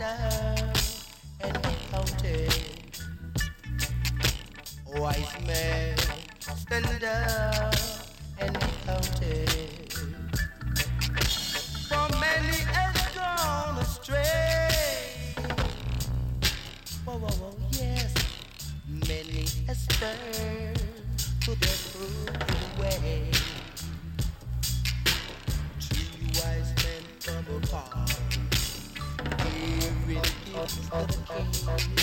tender and counted. Wise men stand up and counted. For many has gone astray. Whoa, whoa, whoa, yes. Many has turned to their crooked way. Three wise men from afar, giving gifts to the king.